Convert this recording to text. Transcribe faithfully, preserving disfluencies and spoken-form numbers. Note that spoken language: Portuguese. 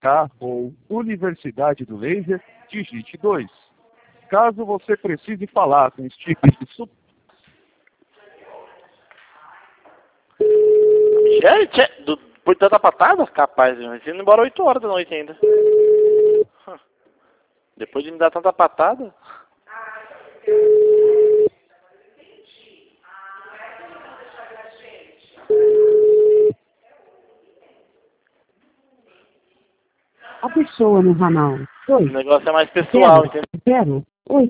K ou Universidade do Laser, digite dois. Caso você precise falar com os tipos de suporte. Gente, do, por tanta patada? Capaz, mas indo embora oito horas da noite ainda. Hum. Depois de me dar tanta patada. A pessoa no ramal dois. O negócio é mais pessoal, entendeu? zero, oito.